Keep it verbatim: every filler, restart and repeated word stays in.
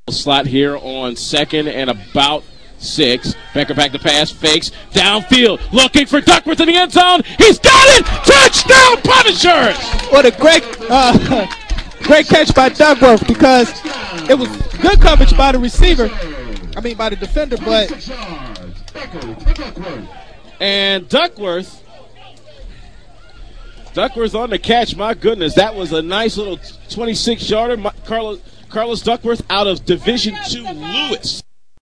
Slot here on second and about six. Becker back to pass, fakes, downfield, looking for Duckworth in the end zone. He's got it! Touchdown, Punishers! What a great, uh, great catch by Duckworth, because it was good coverage by the receiver. I mean, by the defender, but. And Duckworth. Duckworth on the catch. My goodness, that was a nice little twenty-six yarder. Carlos, Carlos Duckworth out of Division two Lewis.